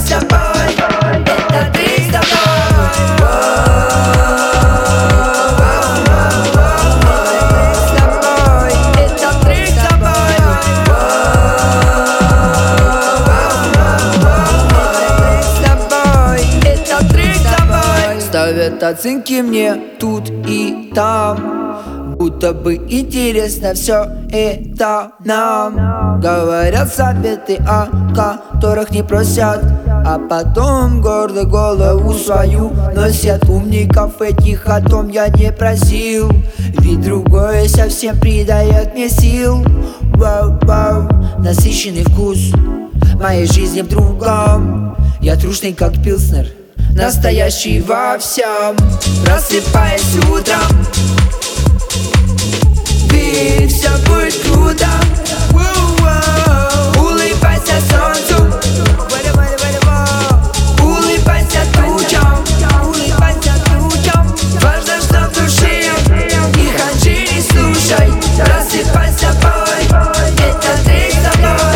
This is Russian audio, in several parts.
с тобой, это ты с тобой. Это ты с тобой. Это ты с тобой. Ставят оценки мне тут и там, будто бы интересно все это нам. Говорят советы, о которых не просят, а потом гордо голову свою носят. Умников этих о том я не просил, ведь другое совсем придает мне сил. Вау-вау, насыщенный вкус моей жизни в другом. Я трушный как пилснер, настоящий во всем. Просыпаясь утром, верь, все будет круто. Улыбайся солнцу, улыбайся тучам, улыбайся тучам. Важно, что в душе и ханжи не слушай. Просыпайся, бой, это ты с тобой.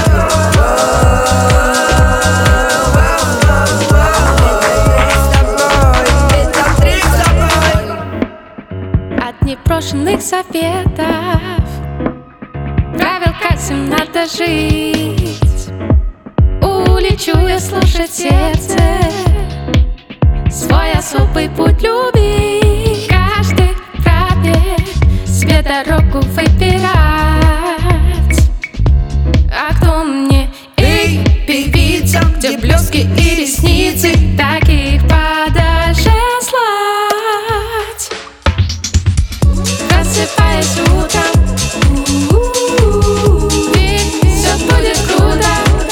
Это ты с тобой. От непрошенных советов, правил, как с ним надо жить, улечу я слушать сердце, свой особый путь любить. Каждый вправе себе дорогу выбирать. А кто мне, эй, певица, где блески и ресницы, таких подальше слать. Просыпаясь утром, ведь все будет круто.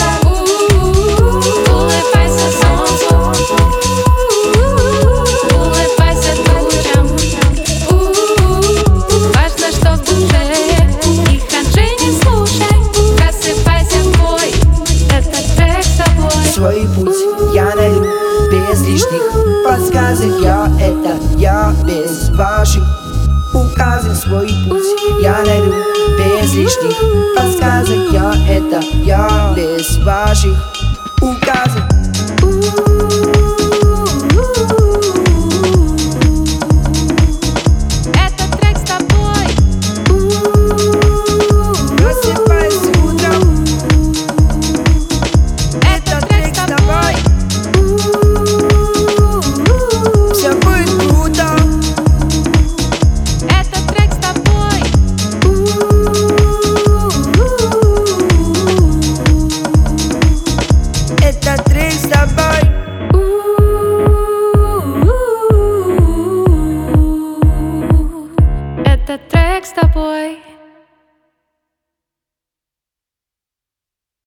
Улыбайся солнцу, улыбайся тучам. Важно, что в душе и ханжи не слушай. Просыпайся, бой, этот трек с тобой. Свой путь я найду без лишних подсказок. Я без ваших указов. Свой путь я найду без лишних подсказок. Я без ваших указов.